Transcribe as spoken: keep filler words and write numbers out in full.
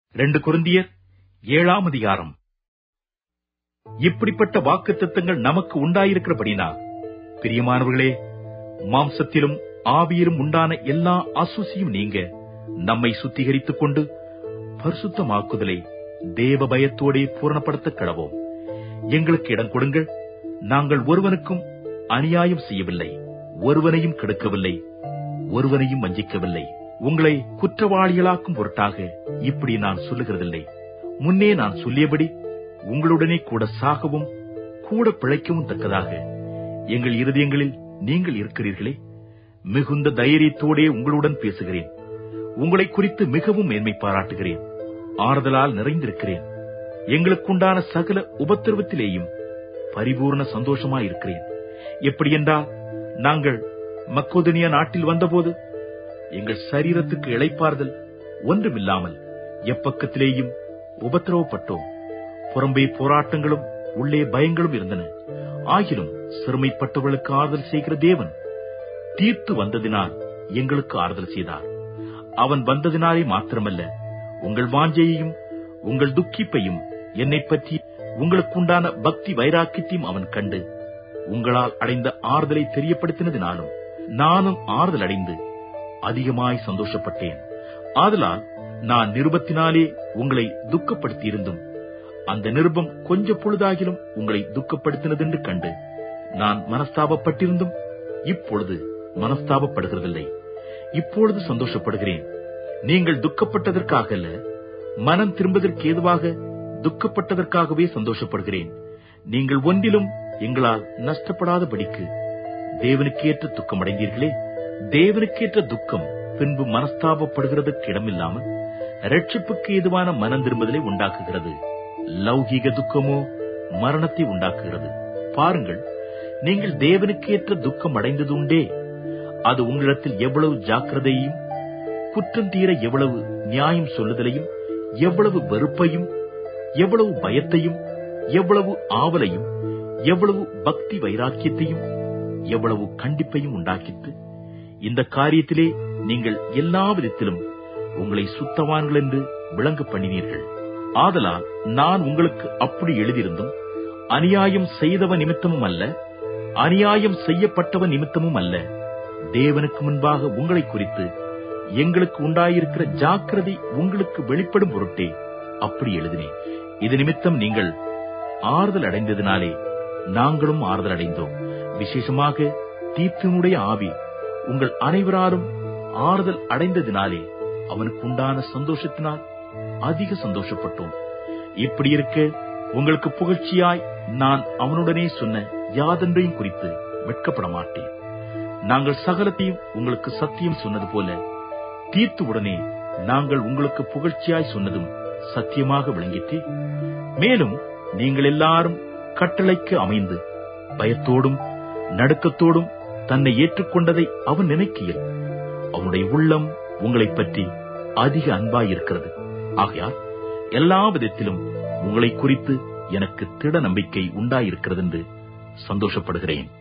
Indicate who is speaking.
Speaker 1: இரண்டு கொரிந்தியர் ஏழாம் அதிகாரம். இப்படிப்பட்ட வாக்குத்தத்தங்கள் நமக்கு உண்டாயிருக்கிறபடினா, பிரியமானவர்களே, மாம்சத்திலும் ஆவியிலும் உண்டான எல்லா அசுசியும் நீங்க நம்மை சுத்திகரித்துக் கொண்டு பரிசுத்தமாக்குதலை தேவ பயத்தோடே பூரணப்படுத்த கடவோம். எங்களுக்கு இடம் கொடுங்கள். நாங்கள் ஒருவனுக்கும் அநியாயம் செய்யவில்லை, ஒருவனையும் கெடுக்கவில்லை, ஒருவனையும் வஞ்சிக்கவில்லை. உங்களை குற்றவாளிகளாக்கும் பொருட்டாக இப்படி நான் சொல்லுகிறதில்லை. முன்னே நான் சொல்லியபடி உங்களுடனே கூட சாகவும் கூட பிழைக்கவும் தக்கதாக எங்கள் இருதயங்களில் நீங்கள் இருக்கிறீர்களே, மிகுந்த தைரியத்தோடே உங்களுடன் பேசுகிறேன். உங்களை குறித்து மிகவும் மேன்மை பாராட்டுகிறேன். ஆறுதலால் நிறைந்திருக்கிறேன். எங்களுக்குண்டான சகல உபத்திரவத்திலேயும் பரிபூர்ண சந்தோஷமாயிருக்கிறேன். எப்படியென்றால், நாங்கள் மக்கோதனியா நாட்டில் வந்தபோது எங்கள் சரீரத்துக்கு இளைப்பாறுதல் ஒன்றுமில்லாமல் எப்பக்கத்திலேயும் உபத்திரவப்பட்டோம். புறம்பே போராட்டங்களும் உள்ளே பயங்களும் இருந்தன. ஆகிலும் சிறுமைப்பட்டவர்களுக்கு ஆறுதல் செய்கிற தேவன் தீர்த்து வந்ததினால் எங்களுக்கு ஆறுதல் செய்தார். அவன் வந்ததினாலே மாத்திரமல்ல, உங்கள் வாஞ்சையையும் உங்கள் துக்கிப்பையும் என்னை பற்றி உங்களுக்குண்டான பக்தி வைராக்கியத்தையும் அவன் கண்டு உங்களால் அடைந்த ஆறுதலை தெரியப்படுத்தினதினாலும் நானும் ஆறுதல் அடைந்து அதிகமாய் சந்தோஷப்பட்டேன். ஆதலால் நான் நிருபத்தினாலே உங்களை துக்கப்படுத்தியிருந்தும் அந்த நிருபம் கொஞ்ச பொழுதாகிலும் உங்களை துக்கப்படுத்தினதென்று கண்டு நான் மனஸ்தாபப்பட்டிருந்தும் இப்பொழுது மனஸ்தாபப்படுகிறதில்லை. இப்பொழுது சந்தோஷப்படுகிறேன். நீங்கள் துக்கப்பட்டதற்காக அல்ல, மனம் திரும்பதற்கு ஏதுவாக துக்கப்பட்டதற்காகவே சந்தோஷப்படுகிறேன். நீங்கள் ஒன்றிலும் எங்களால் நஷ்டப்படாதபடிக்கு தேவனுக்கேற்ற துக்கம் அடைந்தீர்களே. தேவனுக்கேற்ற துக்கம் பின்பு மனஸ்தாபப்படுகிறதற்கு இடமில்லாமல் இரட்சிப்புக்கு ஏதுவான மனம் திரும்புதலை உண்டாக்குகிறது. லௌகீக துக்கமோ மரணத்தை உண்டாக்குகிறது. பாருங்கள், நீங்கள் தேவனுக்கேற்ற துக்கம் அடைந்தது உண்டே, அது உங்களிடத்தில் எவ்வளவு ஜாக்கிரதையையும் குற்றம் தீர எவ்வளவு நியாயம் சொல்லுதலையும் எவ்வளவு வெறுப்பையும் எவ்வளவு பயத்தையும் எவ்வளவு ஆவலையும் எவ்வளவு பக்தி வைராக்கியத்தையும் எவ்வளவு கண்டிப்பையும் உண்டாக்கிட்டு, இந்த காரியத்திலே நீங்கள் எல்லா விதத்திலும் உங்களை சுத்தவான்கள் என்று விளங்க பண்ணினீர்கள். ஆதலால் நான் உங்களுக்கு அப்படி எழுதியிருந்தும் அநியாயம் செய்தவன் நிமித்தமும் அல்ல, அநியாயம் செய்யப்பட்டவன் நிமித்தமும் அல்ல, தேவனுக்கு முன்பாக உங்களை குறித்து எங்களுக்கு உண்டாயிருக்கிற ஜாக்கிரதை உங்களுக்கு வெளிப்படும் பொருட்டே அப்படி எழுதினேன். இது நிமித்தம் நீங்கள் ஆறுதல் அடைந்ததினாலே நாங்களும் ஆறுதல் அடைந்தோம். விசேஷமாக தீத்துனுடைய ஆவி உங்கள் அனைவராலும் ஆறுதல் அடைந்ததினாலே அவனுக்கு உண்டான சந்தோஷத்தினால் அதிக சந்தோஷப்பட்டோம். இப்படி இருக்க உங்களுக்கு புகழ்ச்சியாய் நான் அவனுடனே சொன்ன யாதொன்றையும் குறித்து வெட்கப்பட மாட்டேன். நாங்கள் சகலத்தையும் உங்களுக்கு சத்தியம் சொன்னது போல தீர்த்துவுடனே நாங்கள் உங்களுக்கு புகழ்ச்சியாய் சொன்னதும் சத்தியமாக விளங்கிற்றே. மேலும் நீங்கள் எல்லாரும் கட்டளைக்கு அமைந்து பயத்தோடும் நடுக்கத்தோடும் தன்னை ஏற்றுக்கொண்டதை அவன் நினைக்கையில் அவனுடைய உள்ளம் உங்களை பற்றி அதிக அன்பாயிருக்கிறது. ஆகையால் எல்லா விதத்திலும் உங்களை குறித்து எனக்கு திட நம்பிக்கை உண்டாயிருக்கிறது என்று சந்தோஷப்படுகிறேன்.